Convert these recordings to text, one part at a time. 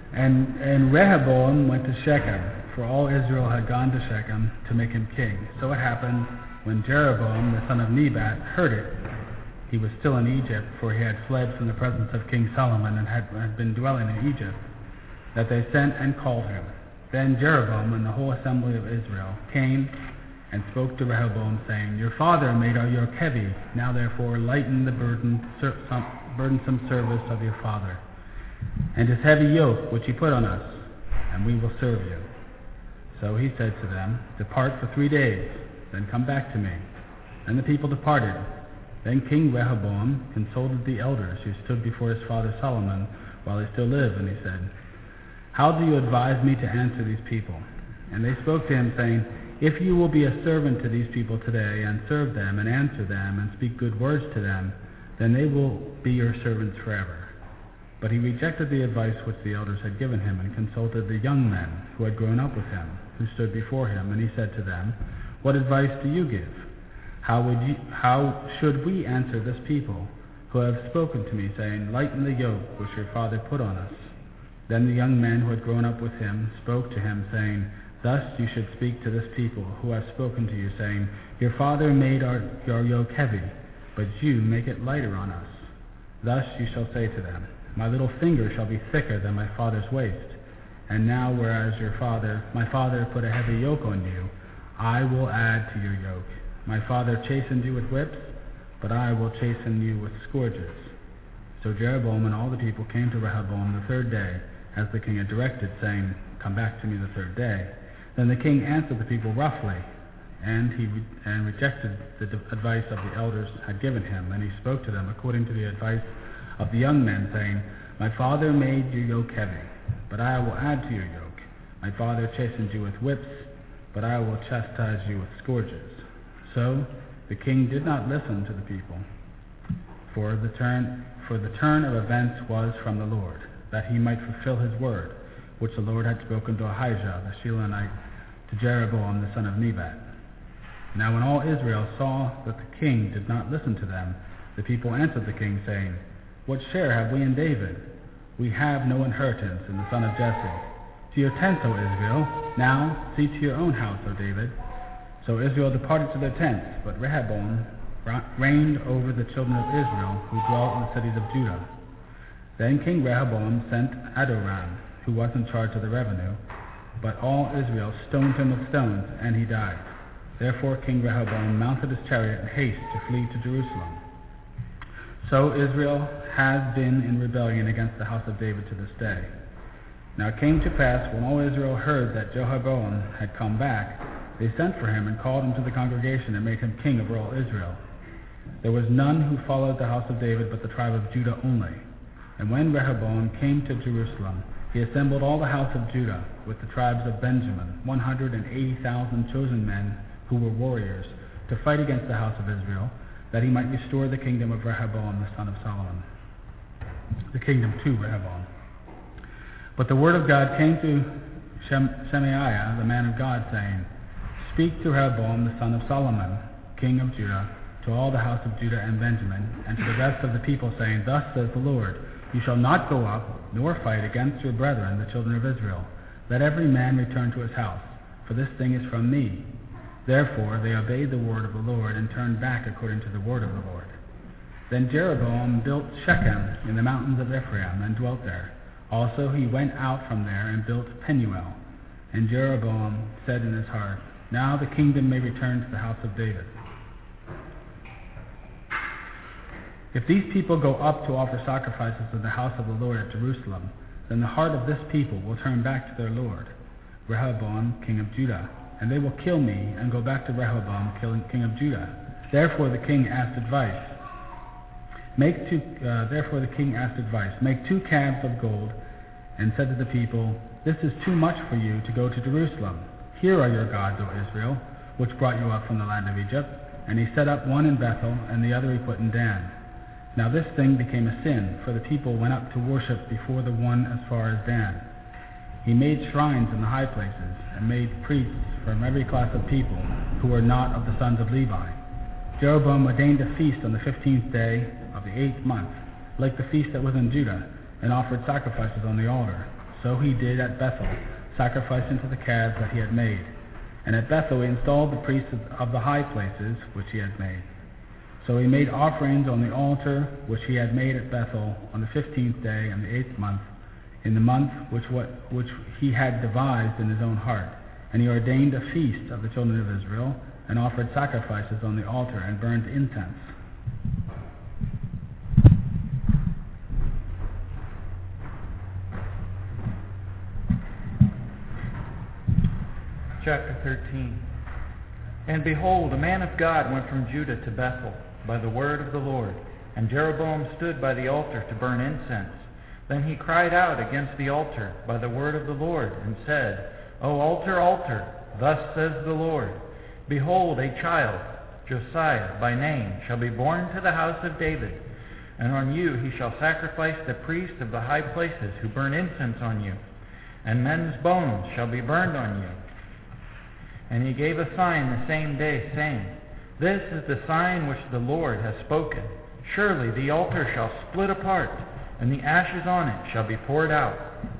And Rehoboam went to Shechem, for all Israel had gone to Shechem to make him king. So it happened, when Jeroboam the son of Nebat heard it, he was still in Egypt, for he had fled from the presence of King Solomon and had been dwelling in Egypt, that they sent and called him. Then Jeroboam and the whole assembly of Israel came and spoke to Rehoboam, saying, Your father made our yoke heavy. Now therefore lighten the burdensome service of your father, and his heavy yoke which he put on us, and we will serve you. So he said to them, Depart for 3 days, then come back to me. And the people departed. Then King Rehoboam consulted the elders who stood before his father Solomon while he still lived, and he said, How do you advise me to answer these people? And they spoke to him, saying, If you will be a servant to these people today, and serve them, and answer them, and speak good words to them, then they will be your servants forever. But he rejected the advice which the elders had given him, and consulted the young men who had grown up with him, who stood before him. And he said to them, What advice do you give? How should we answer this people, who have spoken to me, saying, Lighten the yoke which your father put on us? Then the young men who had grown up with him spoke to him, saying, Thus you should speak to this people, who have spoken to you, saying, Your father made your yoke heavy, but you make it lighter on us. Thus you shall say to them, My little finger shall be thicker than my father's waist. And now, whereas my father put a heavy yoke on you, I will add to your yoke. My father chastened you with whips, but I will chasten you with scourges. So Jeroboam and all the people came to Rehoboam the 3rd day, as the king had directed, saying, Come back to me the 3rd day. Then the king answered the people roughly, and rejected the advice of the elders had given him. And he spoke to them according to the advice of the young men, saying, My father made your yoke heavy, but I will add to your yoke. My father chastened you with whips, but I will chastise you with scourges. So the king did not listen to the people, for the turn of events was from the Lord, that he might fulfill his word, which the Lord had spoken to Ahijah the Shilonite, to Jeroboam the son of Nebat. Now when all Israel saw that the king did not listen to them, the people answered the king, saying, What share have we in David? We have no inheritance in the son of Jesse. To your tents, O Israel. Now see to your own house, O David. So Israel departed to their tents, but Rehoboam reigned over the children of Israel, who dwelt in the cities of Judah. Then King Rehoboam sent Adoram, who was in charge of the revenue, but all Israel stoned him with stones, and he died. Therefore King Rehoboam mounted his chariot in haste to flee to Jerusalem. So Israel has been in rebellion against the house of David to this day. Now it came to pass, when all Israel heard that Jeroboam had come back, they sent for him and called him to the congregation and made him king over all Israel. There was none who followed the house of David but the tribe of Judah only. And when Rehoboam came to Jerusalem, he assembled all the house of Judah with the tribes of Benjamin, 180,000 chosen men who were warriors, to fight against the house of Israel, that he might restore the kingdom of Rehoboam the son of Solomon, the kingdom to Rehoboam. But the word of God came to Shemaiah, the man of God, saying, Speak to Rehoboam the son of Solomon, king of Judah, to all the house of Judah and Benjamin, and to the rest of the people, saying, Thus says the Lord, You shall not go up, nor fight against your brethren, the children of Israel. Let every man return to his house, for this thing is from me. Therefore they obeyed the word of the Lord, and turned back according to the word of the Lord. Then Jeroboam built Shechem in the mountains of Ephraim, and dwelt there. Also he went out from there, and built Penuel. And Jeroboam said in his heart, Now the kingdom may return to the house of David. If these people go up to offer sacrifices in the house of the Lord at Jerusalem, then the heart of this people will turn back to their Lord, Rehoboam, king of Judah, and they will kill me and go back to Rehoboam, king of Judah. Therefore the king asked advice. Make 2 calves of gold, and said to the people, This is too much for you to go to Jerusalem. Here are your gods, O Israel, which brought you up from the land of Egypt. And he set up one in Bethel, and the other he put in Dan. Now this thing became a sin, for the people went up to worship before the one as far as Dan. He made shrines in the high places, and made priests from every class of people, who were not of the sons of Levi. Jeroboam ordained a feast on the 15th day of the 8th month, like the feast that was in Judah, and offered sacrifices on the altar. So he did at Bethel, sacrificing to the calves that he had made. And at Bethel he installed the priests of the high places which he had made. So he made offerings on the altar which he had made at Bethel on the 15th day in the 8th month, in the month which he had devised in his own heart. And he ordained a feast of the children of Israel, and offered sacrifices on the altar, and burned incense. Chapter 13. And behold, a man of God went from Judah to Bethel by the word of the Lord, and Jeroboam stood by the altar to burn incense. Then he cried out against the altar by the word of the Lord, and said, O altar, altar, thus says the Lord, behold, a child, Josiah by name, shall be born to the house of David, and on you he shall sacrifice the priests of the high places who burn incense on you, and men's bones shall be burned on you. And he gave a sign the same day, saying, This is the sign which the Lord has spoken. Surely the altar shall split apart, and the ashes on it shall be poured out.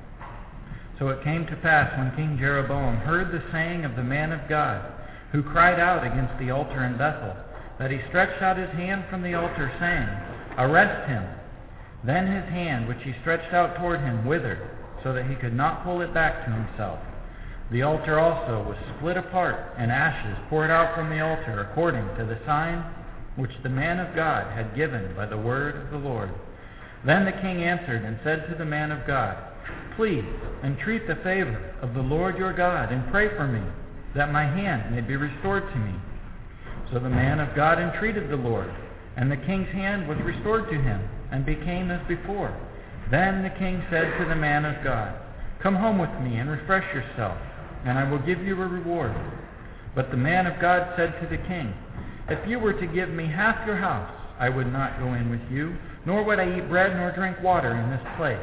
So it came to pass, when King Jeroboam heard the saying of the man of God, who cried out against the altar in Bethel, that he stretched out his hand from the altar, saying, Arrest him. Then his hand, which he stretched out toward him, withered, so that he could not pull it back to himself. The altar also was split apart, and ashes poured out from the altar, according to the sign which the man of God had given by the word of the Lord. Then the king answered and said to the man of God, Please entreat the favor of the Lord your God, and pray for me, that my hand may be restored to me. So the man of God entreated the Lord, and the king's hand was restored to him, and became as before. Then the king said to the man of God, Come home with me and refresh yourself, and I will give you a reward. But the man of God said to the king, If you were to give me half your house, I would not go in with you, nor would I eat bread nor drink water in this place.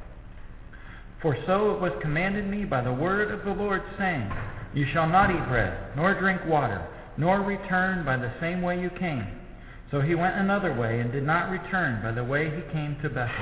For so it was commanded me by the word of the Lord, saying, You shall not eat bread, nor drink water, nor return by the same way you came. So he went another way, and did not return by the way he came to Bethel.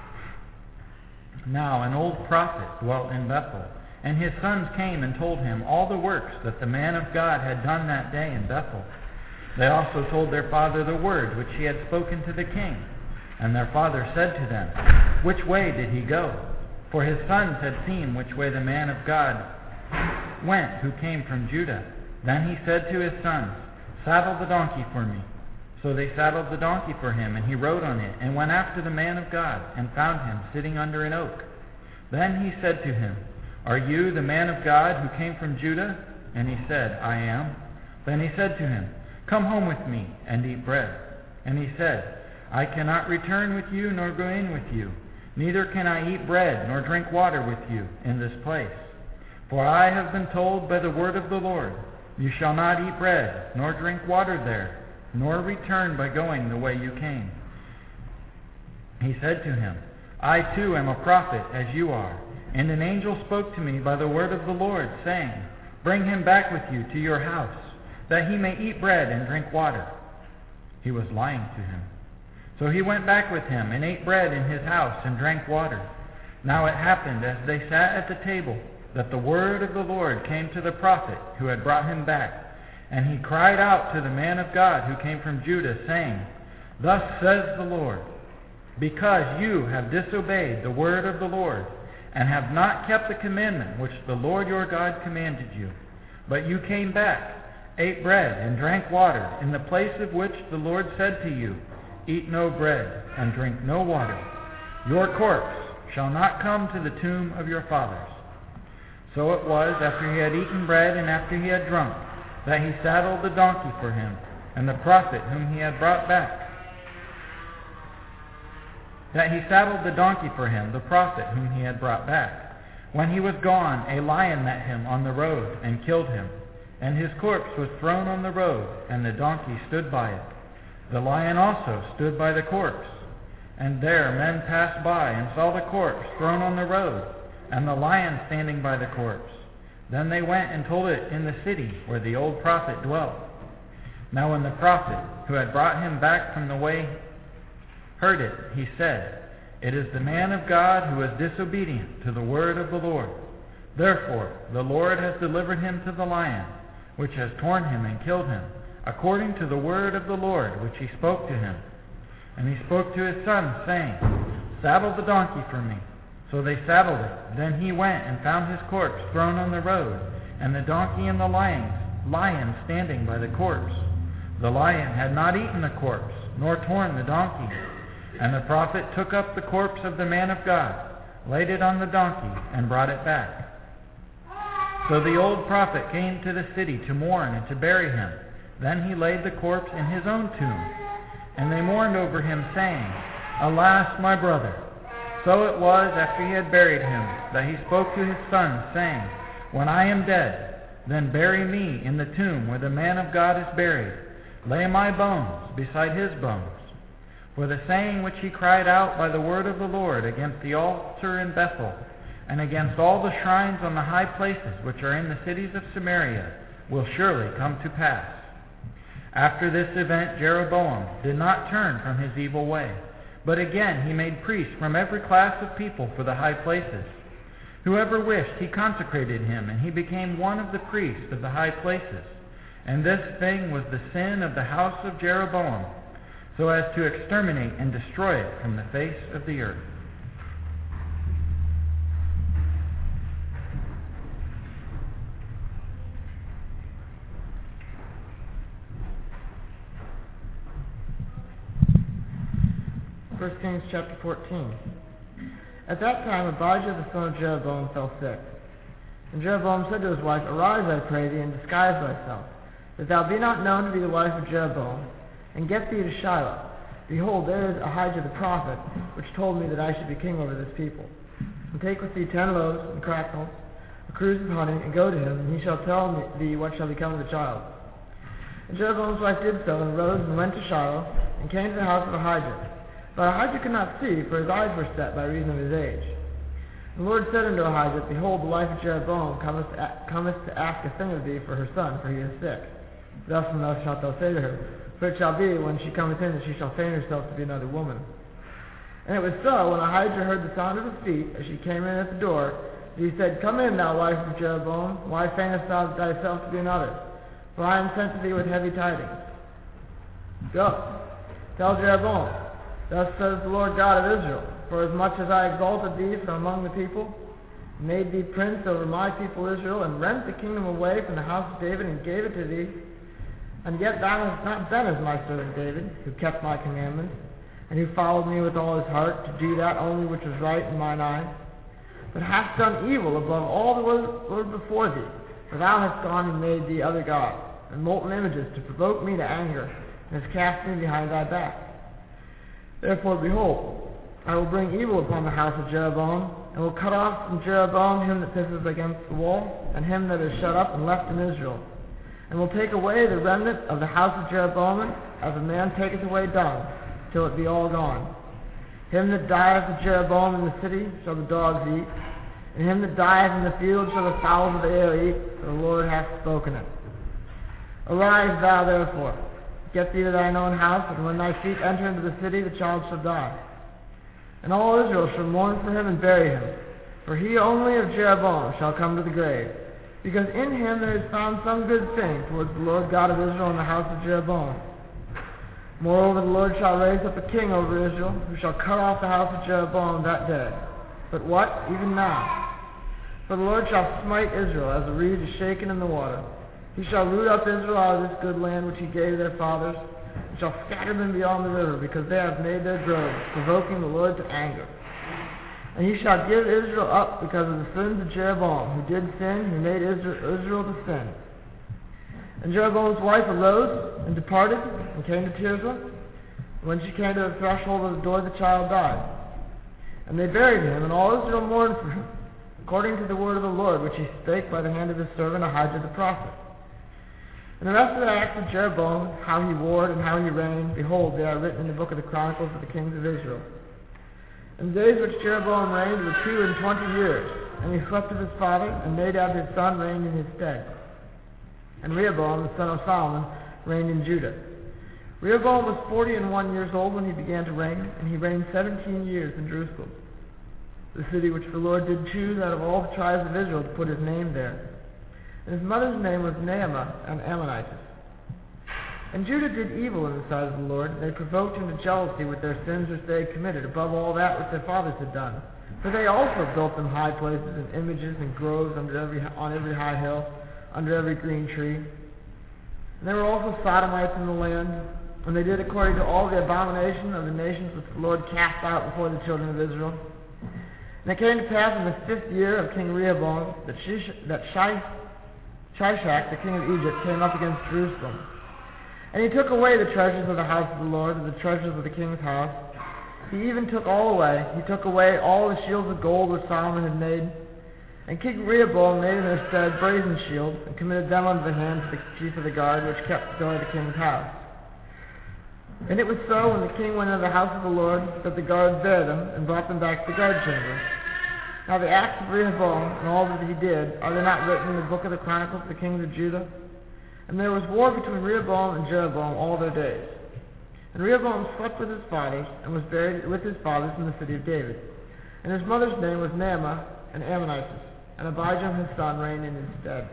Now an old prophet dwelt in Bethel, and his sons came and told him all the works that the man of God had done that day in Bethel. They also told their father the word which he had spoken to the king. And their father said to them, Which way did he go? For his sons had seen which way the man of God went who came from Judah. Then he said to his sons, Saddle the donkey for me. So they saddled the donkey for him, and he rode on it, and went after the man of God, and found him sitting under an oak. Then he said to him, Are you the man of God who came from Judah? And he said, I am. Then he said to him, Come home with me, and eat bread. And he said, I cannot return with you, nor go in with you. Neither can I eat bread, nor drink water with you in this place. For I have been told by the word of the Lord, You shall not eat bread, nor drink water there, nor return by going the way you came. He said to him, I too am a prophet, as you are. And an angel spoke to me by the word of the Lord, saying, Bring him back with you to your house, that he may eat bread and drink water. He was lying to him. So he went back with him, and ate bread in his house, and drank water. Now it happened, as they sat at the table, that the word of the Lord came to the prophet who had brought him back. And he cried out to the man of God who came from Judah, saying, Thus says the Lord, Because you have disobeyed the word of the Lord, and have not kept the commandment which the Lord your God commanded you, but you came back, ate bread, and drank water, in the place of which the Lord said to you, Eat no bread, and drink no water. Your corpse shall not come to the tomb of your fathers. So it was, after he had eaten bread, and after he had drunk, that he saddled the donkey for him, and the prophet whom he had brought back. When he was gone, a lion met him on the road, and killed him. And his corpse was thrown on the road, and the donkey stood by it. The lion also stood by the corpse. And there men passed by, and saw the corpse thrown on the road, and the lion standing by the corpse. Then they went and told it in the city where the old prophet dwelt. Now when the prophet, who had brought him back from the way, heard it, he said, It is the man of God who is disobedient to the word of the Lord. Therefore the Lord has delivered him to the lion, which has torn him and killed him, according to the word of the Lord which he spoke to him. And he spoke to his sons, saying, Saddle the donkey for me. So they saddled it. Then he went and found his corpse thrown on the road, and the donkey and the lion standing by the corpse. The lion had not eaten the corpse, nor torn the donkey. And the prophet took up the corpse of the man of God, laid it on the donkey, and brought it back. So the old prophet came to the city to mourn and to bury him. Then he laid the corpse in his own tomb. And they mourned over him, saying, Alas, my brother! So it was, after he had buried him, that he spoke to his sons, saying, When I am dead, then bury me in the tomb where the man of God is buried. Lay my bones beside his bones. For the saying which he cried out by the word of the Lord against the altar in Bethel, and against all the shrines on the high places which are in the cities of Samaria, will surely come to pass. After this event Jeroboam did not turn from his evil way, but again he made priests from every class of people for the high places. Whoever wished, he consecrated him, and he became one of the priests of the high places. And this thing was the sin of the house of Jeroboam, so as to exterminate and destroy it from the face of the earth. First Kings chapter 14. At that time Abijah the son of Jeroboam fell sick. And Jeroboam said to his wife, Arise, I pray thee, and disguise thyself, that thou be not known to be the wife of Jeroboam, and get thee to Shiloh. Behold, there is Ahijah the prophet, which told me that I should be king over this people. And take with thee 10 loaves and cracknels, a cruse of honey, and go to him, and he shall tell thee what shall become of the child. And Jeroboam's wife did so, and rose and went to Shiloh, and came to the house of Ahijah. But Ahijah could not see, for his eyes were set by reason of his age. And the Lord said unto Ahijah, Behold, the wife of Jeroboam cometh to ask a thing of thee for her son, for he is sick. Thus and thus shalt thou say to her, For it shall be, when she cometh in, that she shall feign herself to be another woman. And it was so, when Ahijah heard the sound of her feet, as she came in at the door, that he said, Come in, thou wife of Jeroboam, why feignest thou thyself to be another? For I am sent to thee with heavy tidings. Go, tell Jeroboam, Thus says the Lord God of Israel, Forasmuch as I exalted thee from among the people, made thee prince over my people Israel, and rent the kingdom away from the house of David, and gave it to thee, and yet thou hast not been as my servant David, who kept my commandments, and who followed me with all his heart, to do that only which was right in mine eyes, but hast done evil above all the word before thee, for thou hast gone and made thee other gods, and molten images, to provoke me to anger, and hast cast me behind thy back. Therefore, behold, I will bring evil upon the house of Jeroboam, and will cut off from Jeroboam him that sitteth against the wall, and him that is shut up and left in Israel, and will take away the remnant of the house of Jeroboam, as a man taketh away dung, till it be all gone. Him that dieth of Jeroboam in the city shall the dogs eat, and him that dieth in the field shall the fowls of the air eat, for the Lord hath spoken it. Arise thou therefore, get thee to thine own house, and when thy feet enter into the city, the child shall die. And all Israel shall mourn for him and bury him, for he only of Jeroboam shall come to the grave, because in him there is found some good thing towards the Lord God of Israel in the house of Jeroboam. Moreover, the Lord shall raise up a king over Israel, who shall cut off the house of Jeroboam that day. But what? Even now. For the Lord shall smite Israel as a reed is shaken in the water. He shall root up Israel out of this good land which he gave their fathers, and shall scatter them beyond the river, because they have made their groves, provoking the Lord to anger. And he shall give Israel up because of the sins of Jeroboam, who did sin, who made Israel to sin. And Jeroboam's wife arose and departed, and came to Tirzah. When she came to the threshold of the door, the child died. And they buried him, and all Israel mourned for him, according to the word of the Lord, which he spake by the hand of his servant Ahijah the prophet. And the rest of the acts of Jeroboam, how he warred and how he reigned, behold, they are written in the book of the Chronicles of the kings of Israel. And the days which Jeroboam reigned were 22 years, and he slept with his father, and Nadab his son reigned in his stead. And Rehoboam the son of Solomon reigned in Judah. Rehoboam was 41 years old when he began to reign, and he reigned 17 years in Jerusalem, the city which the Lord did choose out of all the tribes of Israel to put his name there. And his mother's name was Naamah, an Ammonitess. And Judah did evil in the sight of the Lord. They provoked him to jealousy with their sins which they had committed, above all that which their fathers had done. For they also built them high places and images and groves on every high hill, under every green tree. And there were also Sodomites in the land, and they did according to all the abomination of the nations which the Lord cast out before the children of Israel. And it came to pass in the 5th year of King Rehoboam that Shishak, the king of Egypt, came up against Jerusalem. And he took away the treasures of the house of the Lord and the treasures of the king's house. He even took all away. He took away all the shields of gold which Solomon had made. And King Rehoboam made in their stead brazen shields, and committed them unto the hands of the chief of the guard, which kept the door of the king's house. And it was so, when the king went into the house of the Lord, that the guard bare them, and brought them back to the guard chamber. Now the acts of Rehoboam, and all that he did, are they not written in the book of the Chronicles of the kings of Judah? And there was war between Rehoboam and Jeroboam all their days. And Rehoboam slept with his fathers, and was buried with his fathers in the city of David. And his mother's name was Naamah, an Ammonitess. And Abijam his son reigned in his stead.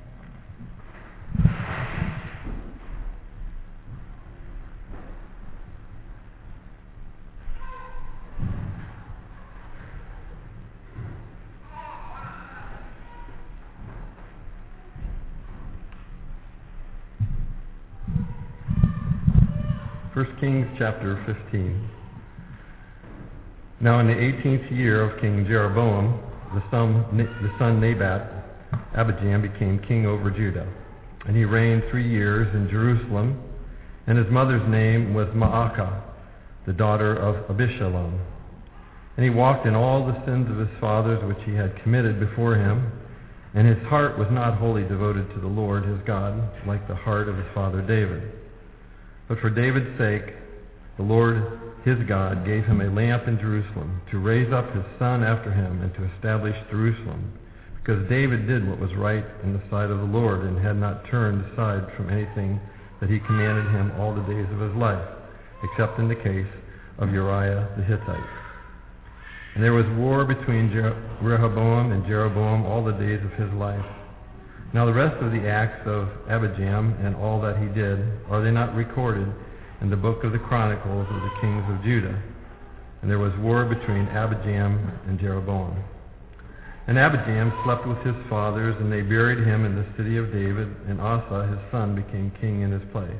First Kings chapter 15. Now in the 18th year of King Jeroboam, the son Nabat, Abijam became king over Judah. And he reigned 3 years in Jerusalem, and his mother's name was Maacah, the daughter of Abishalom. And he walked in all the sins of his fathers which he had committed before him, and his heart was not wholly devoted to the Lord his God, like the heart of his father David. But for David's sake, the Lord his God gave him a lamp in Jerusalem, to raise up his son after him, and to establish Jerusalem, because David did what was right in the sight of the Lord, and had not turned aside from anything that he commanded him all the days of his life, except in the case of Uriah the Hittite. And there was war between Rehoboam and Jeroboam all the days of his life. Now the rest of the acts of Abijam and all that he did, are they not recorded in the book of the Chronicles of the kings of Judah? And there was war between Abijam and Jeroboam. And Abijam slept with his fathers, and they buried him in the city of David, and Asa his son became king in his place.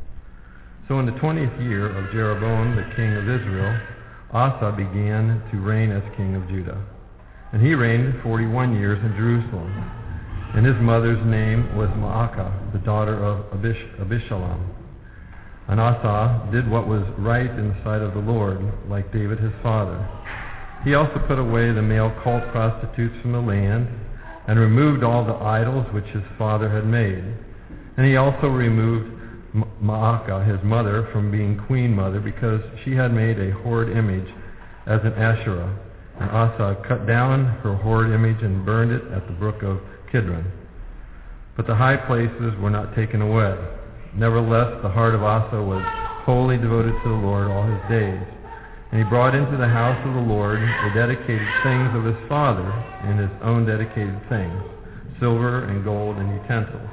So in the 20th year of Jeroboam the king of Israel, Asa began to reign as king of Judah. And he reigned 41 years in Jerusalem. And his mother's name was Maacah, the daughter of Abishalom. And Asa did what was right in the sight of the Lord, like David his father. He also put away the male cult prostitutes from the land, and removed all the idols which his father had made. And he also removed Maacah, his mother, from being queen mother, because she had made a horrid image as an Asherah. And Asa cut down her horrid image and burned it at the brook of Kidron. But the high places were not taken away. Nevertheless, the heart of Asa was wholly devoted to the Lord all his days. And he brought into the house of the Lord the dedicated things of his father, and his own dedicated things, silver and gold and utensils.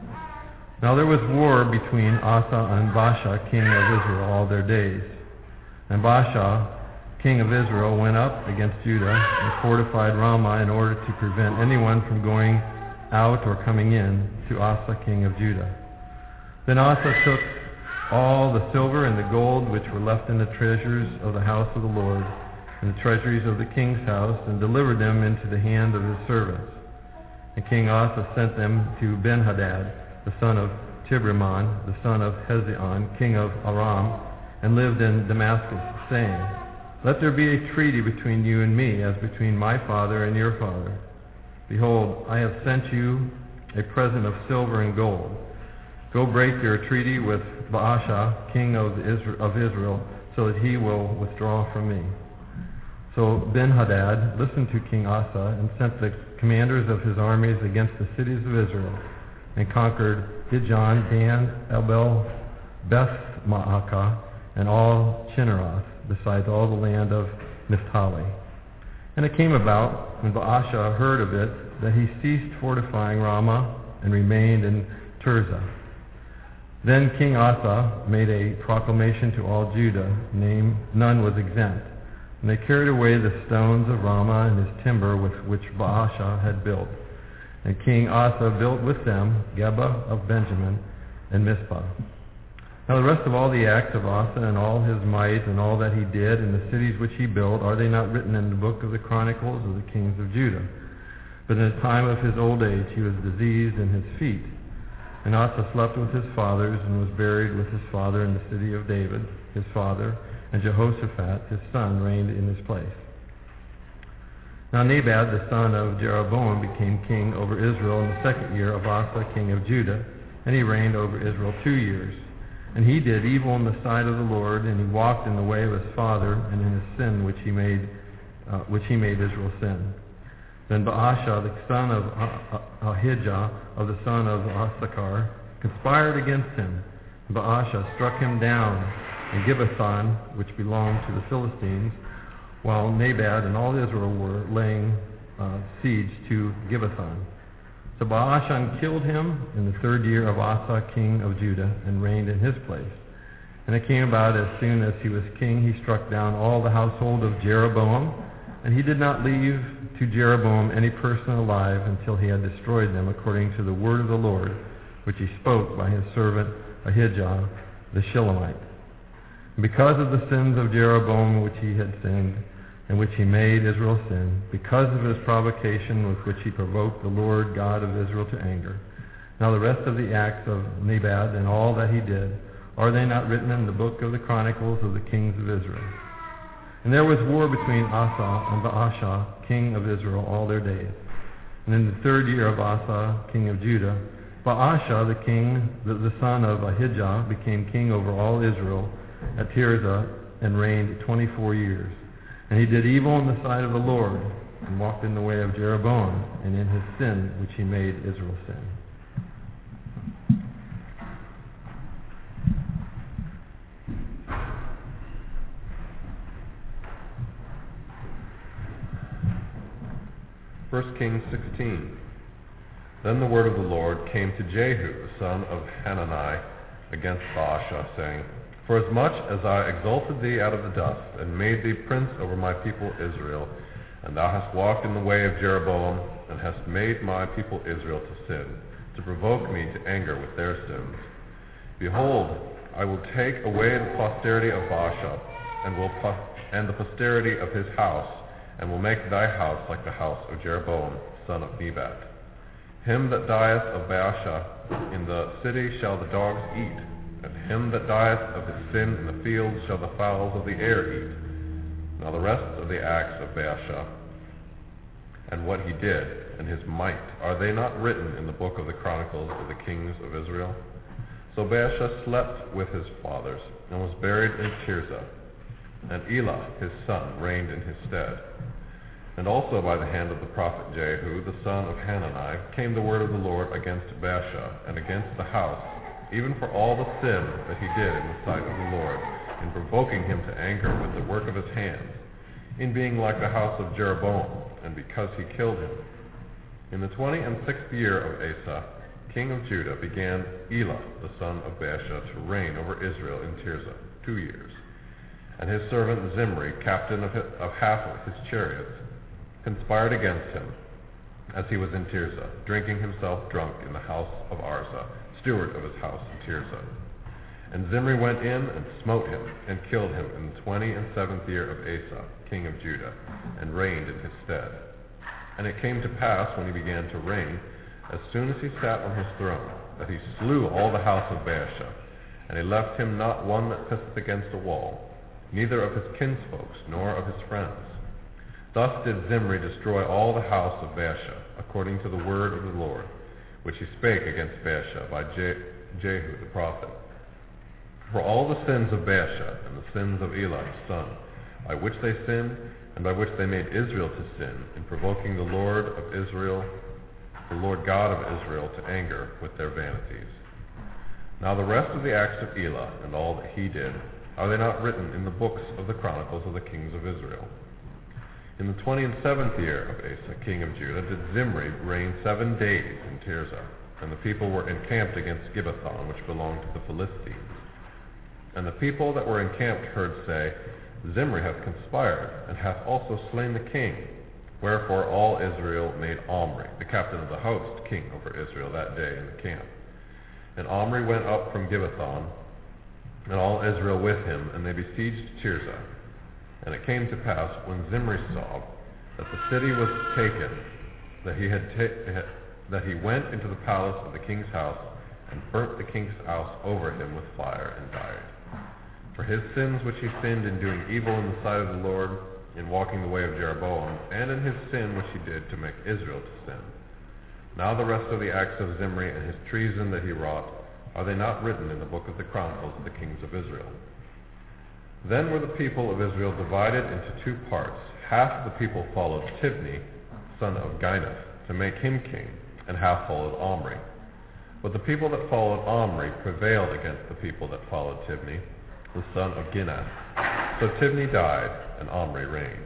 Now there was war between Asa and Baasha, king of Israel, all their days. And Baasha, king of Israel, went up against Judah and fortified Ramah in order to prevent anyone from going out or coming in to Asa, king of Judah. Then Asa took all the silver and the gold which were left in the treasures of the house of the Lord, and the treasuries of the king's house, and delivered them into the hand of his servants. And King Asa sent them to Ben-Hadad, the son of Tibrimon, the son of Hezion, king of Aram, and lived in Damascus, saying, Let there be a treaty between you and me, as between my father and your father. Behold, I have sent you a present of silver and gold. Go break your treaty with Baasha, king of Israel, so that he will withdraw from me. So Ben-Hadad listened to King Asa, and sent the commanders of his armies against the cities of Israel, and conquered Ijon, Dan, Abel, Beth-Maacah, and all Chinneroth, besides all the land of Naphtali. And it came about, when Baasha heard of it, that he ceased fortifying Ramah and remained in Tirzah. Then King Asa made a proclamation to all Judah, none was exempt. And they carried away the stones of Ramah and his timber with which Baasha had built. And King Asa built with them Geba of Benjamin and Mizpah. Now the rest of all the acts of Asa and all his might and all that he did and the cities which he built, are they not written in the book of the Chronicles of the kings of Judah? But in the time of his old age he was diseased in his feet. And Asa slept with his fathers and was buried with his father in the city of David, his father, and Jehoshaphat, his son, reigned in his place. Now Naboth, the son of Jeroboam, became king over Israel in the 2nd year of Asa, king of Judah, and he reigned over Israel 2 years. And he did evil in the sight of the Lord, and he walked in the way of his father, and in his sin which he made Israel sin. Then Baasha, the son of Ahijah, of the son of Issachar, conspired against him. Baasha struck him down in Gibbethon, which belonged to the Philistines, while Naboth and all Israel were laying siege to Gibbethon. So Baasha killed him in the 3rd year of Asa, king of Judah, and reigned in his place. And it came about as soon as he was king, he struck down all the household of Jeroboam, and he did not leave to Jeroboam any person alive until he had destroyed them, according to the word of the Lord, which he spoke by his servant Ahijah the Shilonite. And because of the sins of Jeroboam which he had sinned, and which he made Israel sin, because of his provocation with which he provoked the Lord God of Israel to anger. Now the rest of the acts of Naboth and all that he did, are they not written in the book of the Chronicles of the kings of Israel? And there was war between Asa and Baasha, king of Israel, all their days. And in the 3rd year of Asa, king of Judah, Baasha, the son of Ahijah, became king over all Israel at Tirzah, and reigned 24 years. And he did evil in the sight of the Lord, and walked in the way of Jeroboam, and in his sin which he made Israel sin. First Kings 16. Then the word of the Lord came to Jehu, the son of Hanani, against Baasha, saying, Forasmuch as I exalted thee out of the dust, and made thee prince over my people Israel, and thou hast walked in the way of Jeroboam, and hast made my people Israel to sin, to provoke me to anger with their sins. Behold, I will take away the posterity of Baasha, and the posterity of his house, and will make thy house like the house of Jeroboam, son of Nebat. Him that dieth of Baasha in the city shall the dogs eat, and him that dieth of his sin in the fields shall the fowls of the air eat. Now the rest of the acts of Baasha, and what he did, and his might, are they not written in the book of the Chronicles of the kings of Israel? So Baasha slept with his fathers, and was buried in Tirzah, and Elah his son reigned in his stead. And also by the hand of the prophet Jehu, the son of Hanani, came the word of the Lord against Baasha, and against the house, even for all the sin that he did in the sight of the Lord, in provoking him to anger with the work of his hands, in being like the house of Jeroboam, and because he killed him. In the 26th year of Asa, king of Judah, began Elah, the son of Baasha, to reign over Israel in Tirzah 2 years. And his servant Zimri, captain of half of his chariots, conspired against him as he was in Tirzah, drinking himself drunk in the house of Arza, steward of his house in Tirzah. And Zimri went in and smote him, and killed him in the 27th year of Asa, king of Judah, and reigned in his stead. And it came to pass, when he began to reign, as soon as he sat on his throne, that he slew all the house of Baasha, and he left him not one that pisseth against a wall, neither of his kinsfolks, nor of his friends. Thus did Zimri destroy all the house of Baasha, according to the word of the Lord, which he spake against Baasha by Jehu the prophet. For all the sins of Baasha, and the sins of Elah his son, by which they sinned, and by which they made Israel to sin, in provoking the Lord of Israel, the Lord God of Israel, to anger with their vanities. Now the rest of the acts of Elah, and all that he did, are they not written in the books of the chronicles of the kings of Israel? In the 27th year of Asa, king of Judah, did Zimri reign 7 days in Tirzah, and the people were encamped against Gibbethon, which belonged to the Philistines. And the people that were encamped heard say, Zimri hath conspired, and hath also slain the king. Wherefore all Israel made Omri, the captain of the host, king over Israel that day in the camp. And Omri went up from Gibbethon, and all Israel with him, and they besieged Tirzah. And it came to pass, when Zimri saw that the city was taken, that he went into the palace of the king's house, and burnt the king's house over him with fire, and died. For his sins which he sinned in doing evil in the sight of the Lord, in walking the way of Jeroboam, and in his sin which he did to make Israel to sin. Now the rest of the acts of Zimri and his treason that he wrought, are they not written in the book of the chronicles of the kings of Israel? Then were the people of Israel divided into 2 parts. Half of the people followed Tibni, son of Ginath, to make him king, and half followed Omri. But the people that followed Omri prevailed against the people that followed Tibni, the son of Ginath. So Tibni died, and Omri reigned.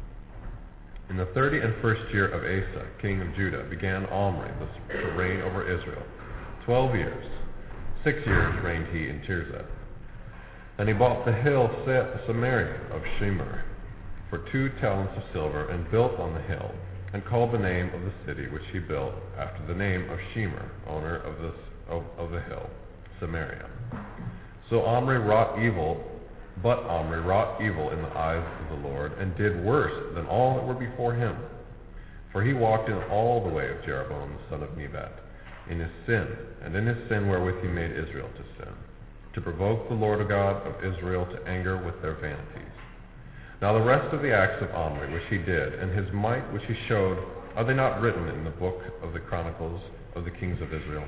In the 31st year of Asa, king of Judah, began Omri to reign over Israel. 12 years. 6 years reigned he in Tirzah. And he bought the hill Samaria of Shemer for 2 talents of silver, and built on the hill, and called the name of the city which he built after the name of Shemer, owner of the hill, Samaria. So Omri wrought evil, but Omri wrought evil in the eyes of the Lord, and did worse than all that were before him. For he walked in all the way of Jeroboam the son of Nebat, in his sin, and in his sin wherewith he made Israel to sin, to provoke the Lord God of Israel to anger with their vanities. Now the rest of the acts of Omri which he did, and his might which he showed, are they not written in the book of the chronicles of the kings of Israel?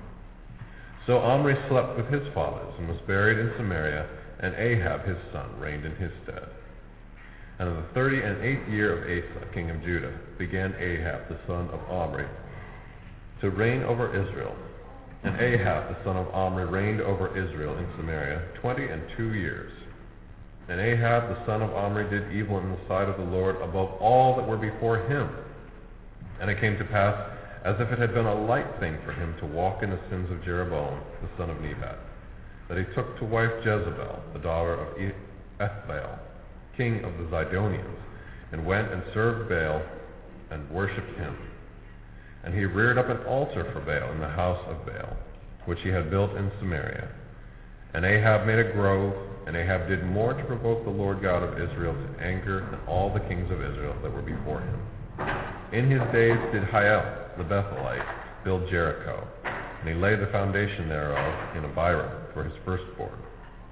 So Omri slept with his fathers, and was buried in Samaria, and Ahab his son reigned in his stead. And in the 38th year of Asa, king of Judah, began Ahab the son of Omri to reign over Israel. And Ahab the son of Omri reigned over Israel in Samaria 22 years. And Ahab the son of Omri did evil in the sight of the Lord above all that were before him. And it came to pass, as if it had been a light thing for him to walk in the sins of Jeroboam the son of Nebat, that he took to wife Jezebel, the daughter of Ethbaal, king of the Zidonians, and went and served Baal and worshipped him. And he reared up an altar for Baal in the house of Baal, which he had built in Samaria. And Ahab made a grove, and Ahab did more to provoke the Lord God of Israel to anger than all the kings of Israel that were before him. In his days did Hiel the Bethelite build Jericho, and he laid the foundation thereof in Abiram for his firstborn,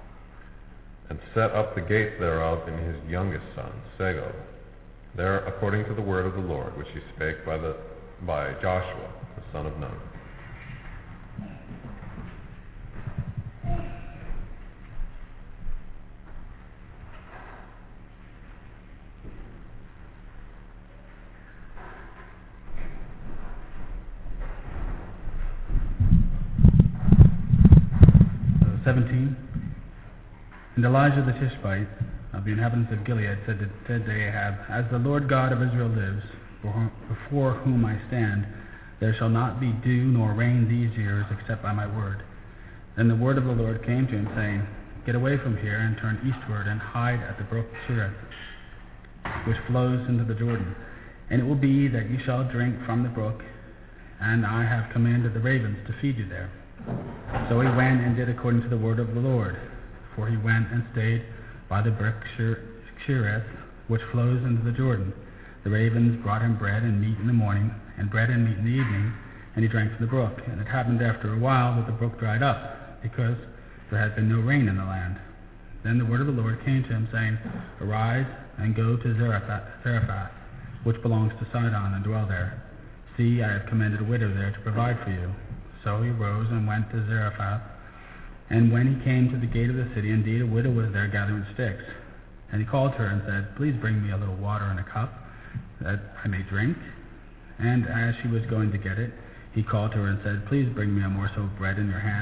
and set up the gate thereof in his youngest son, Segub, there according to the word of the Lord, which he spake by Joshua, the son of Nun. And Elijah the Tishbite of the inhabitants of Gilead said to Ahab, As the Lord God of Israel lives, before whom I stand, there shall not be dew nor rain these years except by my word. Then the word of the Lord came to him, saying, Get away from here and turn eastward and hide at the brook Cherith, which flows into the Jordan. And it will be that you shall drink from the brook, and I have commanded the ravens to feed you there. So he went and did according to the word of the Lord. For he went and stayed by the brook Cherith, which flows into the Jordan. The ravens brought him bread and meat in the morning, and bread and meat in the evening, and he drank from the brook. And it happened after a while that the brook dried up, because there had been no rain in the land. Then the word of the Lord came to him, saying, Arise and go to Zarephath, which belongs to Sidon, and dwell there. See, I have commanded a widow there to provide for you. So he rose and went to Zarephath. And when he came to the gate of the city, indeed a widow was there gathering sticks. And he called to her and said, Please bring me a little water in a cup, that I may drink. And as she was going to get it, he called to her and said, Please bring me a morsel of bread in your hand.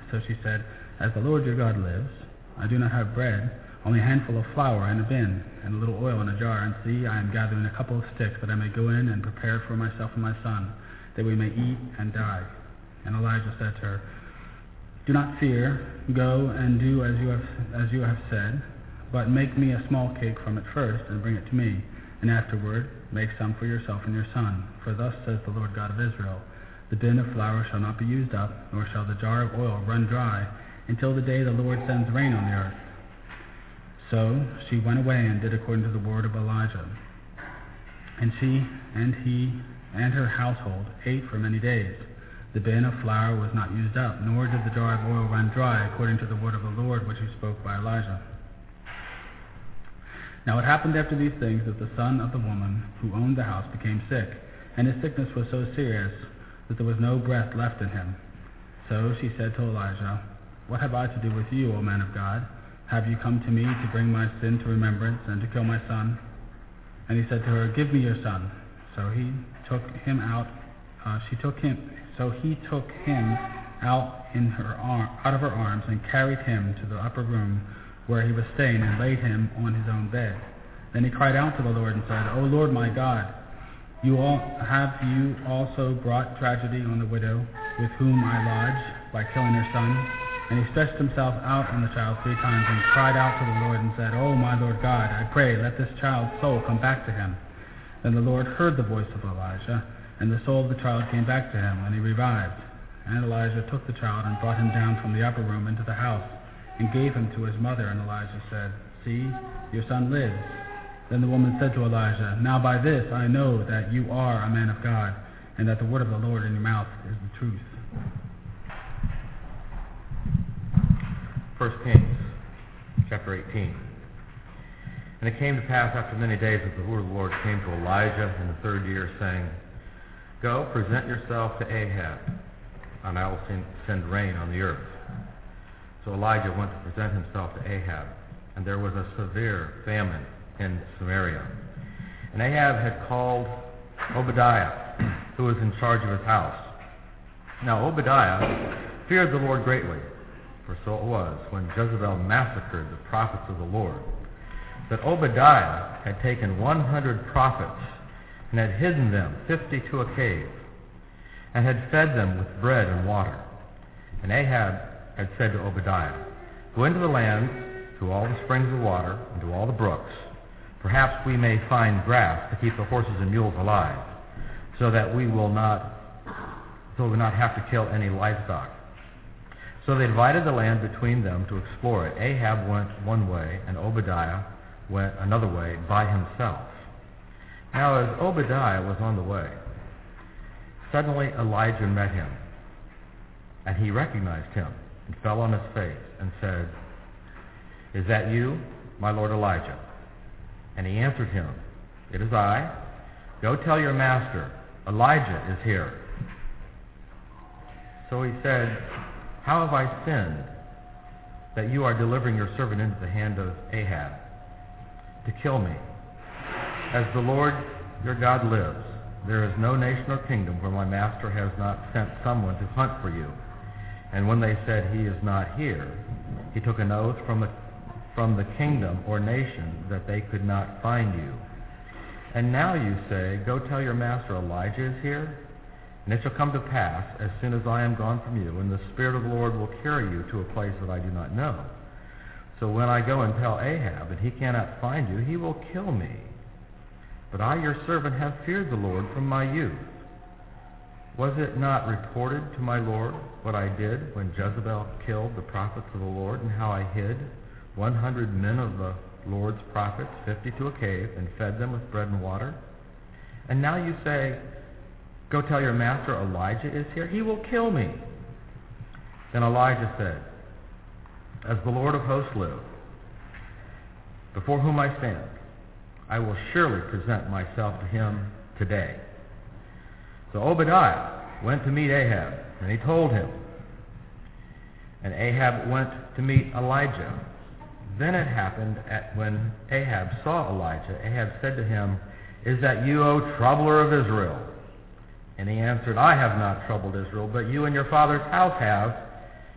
So she said, "As the Lord your God lives, I do not have bread, only a handful of flour in a bin, and a little oil in a jar. And see, I am gathering a couple of sticks, that I may go in and prepare for myself and my son, that we may eat and die." And Elijah said to her, "Do not fear. Go and do as you have said, but make me a small cake from it first, and bring it to me. And afterward make some for yourself and your son. For thus says the Lord God of Israel, the bin of flour shall not be used up, nor shall the jar of oil run dry, until the day the Lord sends rain on the earth." So she went away and did according to the word of Elijah. And she and he and her household ate for many days. The bin of flour was not used up, nor did the jar of oil run dry, according to the word of the Lord which he spoke by Elijah. Now it happened after these things that the son of the woman who owned the house became sick, and his sickness was so serious that there was no breath left in him. So she said to Elijah, "What have I to do with you, O man of God? Have you come to me to bring my sin to remembrance and to kill my son?" And he said to her, "Give me your son." So he took him out of her arms and carried him to the upper room where he was staying, and laid him on his own bed. Then he cried out to the Lord and said, "O Lord my God, have you also brought tragedy on the widow with whom I lodged by killing her son?" And he stretched himself out on the child 3 times and cried out to the Lord and said, "O my Lord God, I pray, let this child's soul come back to him." Then the Lord heard the voice of Elijah, and the soul of the child came back to him, and he revived. And Elijah took the child and brought him down from the upper room into the house, and gave him to his mother. And Elijah said, "See, your son lives." Then the woman said to Elijah, "Now by this I know that you are a man of God, and that the word of the Lord in your mouth is the truth." 1 Kings, chapter 18. And it came to pass after many days that the word of the Lord came to Elijah in the 3rd year, saying, "Go, present yourself to Ahab, and I will send rain on the earth." So Elijah went to present himself to Ahab, and there was a severe famine in Samaria. And Ahab had called Obadiah, who was in charge of his house. Now Obadiah feared the Lord greatly, for so it was, when Jezebel massacred the prophets of the Lord, that Obadiah had taken 100 prophets, and had hidden them 50 to a cave, and had fed them with bread and water. And Ahab had said to Obadiah, "Go into the land, to all the springs of water, and to all the brooks. Perhaps we may find grass to keep the horses and mules alive, so that we will not have to kill any livestock." So they divided the land between them to explore it. Ahab went one way, and Obadiah went another way by himself. Now as Obadiah was on the way, suddenly Elijah met him, and he recognized him, and fell on his face, and said, "Is that you, my lord Elijah?" And he answered him, "It is I. Go tell your master, Elijah is here." So he said, "How have I sinned, that you are delivering your servant into the hand of Ahab, to kill me? As the Lord your God lives, there is no nation or kingdom where my master has not sent someone to hunt for you." And when they said, "He is not here," he took an oath from the kingdom or nation that they could not find you. And now you say, "Go tell your master Elijah is here." And it shall come to pass, as soon as I am gone from you, and the Spirit of the Lord will carry you to a place that I do not know. So when I go and tell Ahab, and he cannot find you, he will kill me. But I, your servant, have feared the Lord from my youth. Was it not reported to my Lord what I did when Jezebel killed the prophets of the Lord, and how I hid 100 men of the Lord's prophets, 50 to a cave, and fed them with bread and water? And now you say, "Go tell your master Elijah is here." He will kill me. Then Elijah said, "As the Lord of hosts lives, before whom I stand, I will surely present myself to him today." So Obadiah went to meet Ahab, and he told him. And Ahab went to meet Elijah. Then it happened when Ahab saw Elijah, Ahab said to him, "Is that you, O troubler of Israel?" And he answered, "I have not troubled Israel, but you and your father's house have,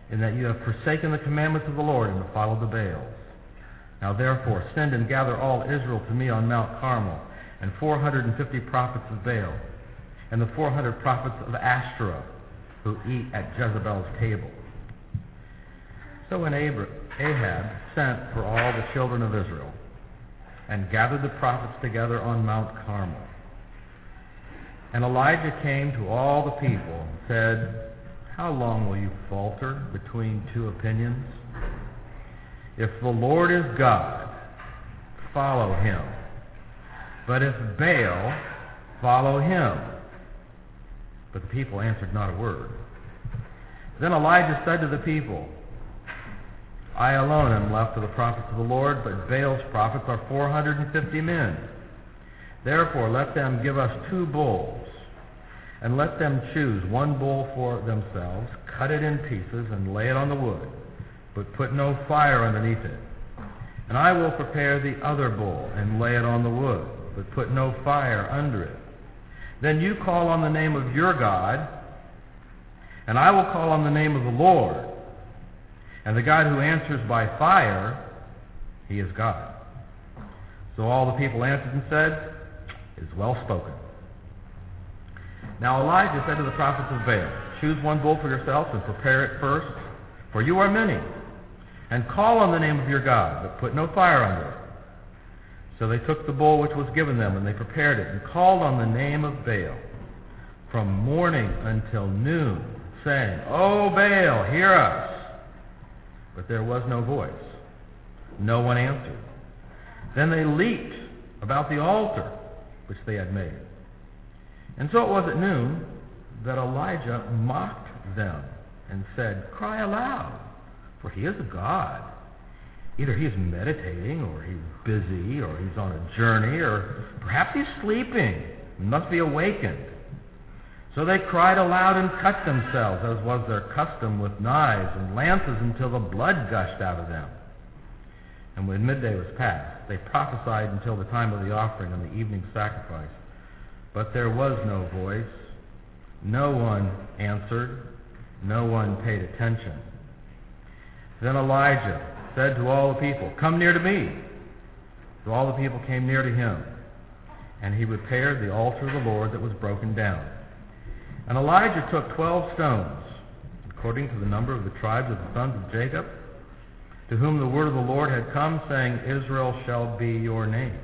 in that you have forsaken the commandments of the Lord and have followed the Baals. Now therefore send and gather all Israel to me on Mount Carmel, and 450 prophets of Baal, and the 400 prophets of Ashtoreth, who eat at Jezebel's table. So when Ahab sent for all the children of Israel, and gathered the prophets together on Mount Carmel, and Elijah came to all the people and said, how long will you falter between two opinions? If the Lord is God, follow him. But if Baal, follow him. But the people answered not a word. Then Elijah said to the people, I alone am left of the prophets of the Lord, but Baal's prophets are 450 men. Therefore let them give us 2 bulls, and let them choose 1 bull for themselves, cut it in pieces, and lay it on the wood, but put no fire underneath it. And I will prepare the other bull, and lay it on the wood, but put no fire under it. Then you call on the name of your God, and I will call on the name of the Lord. And the God who answers by fire, he is God. So all the people answered and said, it is well spoken. Now Elijah said to the prophets of Baal, choose 1 bull for yourselves and prepare it first, for you are many, and call on the name of your God, but put no fire under it. So they took the bull which was given them, and they prepared it, and called on the name of Baal from morning until noon, saying, O Baal, hear us. But there was no voice. No one answered. Then they leaped about the altar which they had made. And so it was at noon that Elijah mocked them and said, cry aloud, for he is a god. Either he is meditating, or he's busy, or he's on a journey, or perhaps he's sleeping and must be awakened. So they cried aloud and cut themselves, as was their custom, with knives and lances until the blood gushed out of them. And when midday was past, they prophesied until the time of the offering and the evening sacrifice. But there was no voice. No one answered. No one paid attention. Then Elijah said to all the people, come near to me. So all the people came near to him, and he repaired the altar of the Lord that was broken down. And Elijah took 12 stones, according to the number of the tribes of the sons of Jacob, to whom the word of the Lord had come, saying, Israel shall be your name.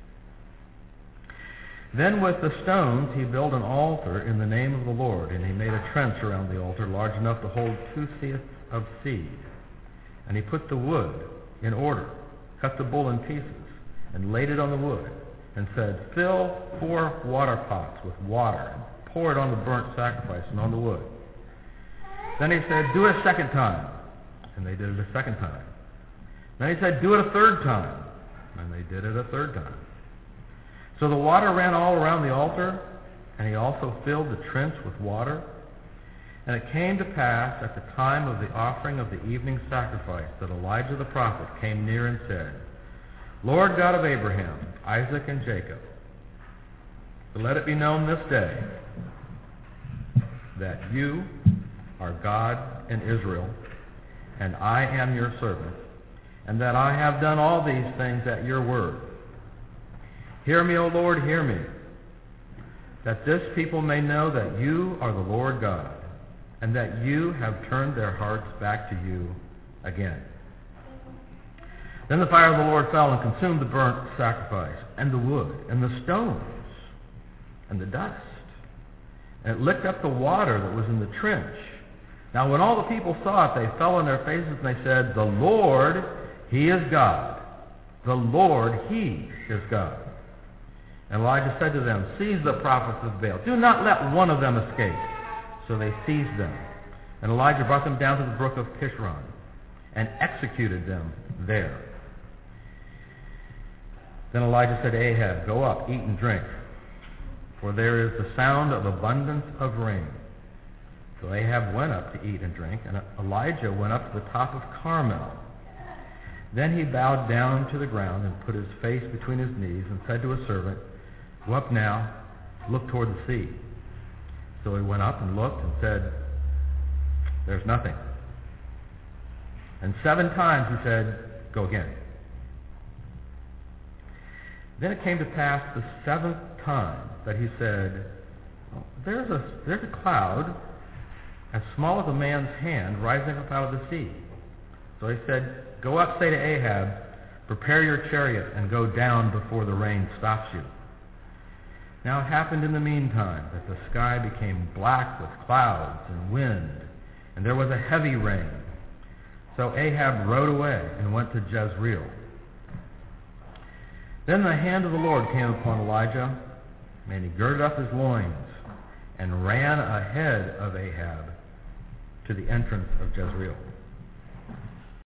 Then with the stones he built an altar in the name of the Lord, and he made a trench around the altar large enough to hold 2 seahs of seed. And he put the wood in order, cut the bull in pieces, and laid it on the wood, and said, fill 4 water pots with water, and pour it on the burnt sacrifice and on the wood. Then he said, do it a second time. And they did it a second time. Then he said, do it a third time. And they did it a third time. So the water ran all around the altar, and he also filled the trench with water. And it came to pass at the time of the offering of the evening sacrifice that Elijah the prophet came near and said, Lord God of Abraham, Isaac, and Jacob, let it be known this day that you are God in Israel, and I am your servant, and that I have done all these things at your word. Hear me, O Lord, hear me, that this people may know that you are the Lord God, and that you have turned their hearts back to you again. Then the fire of the Lord fell and consumed the burnt sacrifice, and the wood, and the stones, and the dust. And it licked up the water that was in the trench. Now when all the people saw it, they fell on their faces, and they said, the Lord, he is God. The Lord, he is God. And Elijah said to them, seize the prophets of Baal. Do not let one of them escape. So they seized them. And Elijah brought them down to the brook of Kishron and executed them there. Then Elijah said to Ahab, go up, eat and drink, for there is the sound of abundance of rain. So Ahab went up to eat and drink, and Elijah went up to the top of Carmel. Then he bowed down to the ground and put his face between his knees and said to his servant, go up now, look toward the sea. So he went up and looked and said, there's nothing. And 7 times he said, go again. Then it came to pass the 7th time that he said, there's a cloud as small as a man's hand rising up out of the sea. So he said, go up, say to Ahab, prepare your chariot and go down before the rain stops you. Now it happened in the meantime that the sky became black with clouds and wind, and there was a heavy rain. So Ahab rode away and went to Jezreel. Then the hand of the Lord came upon Elijah, and he girded up his loins and ran ahead of Ahab to the entrance of Jezreel.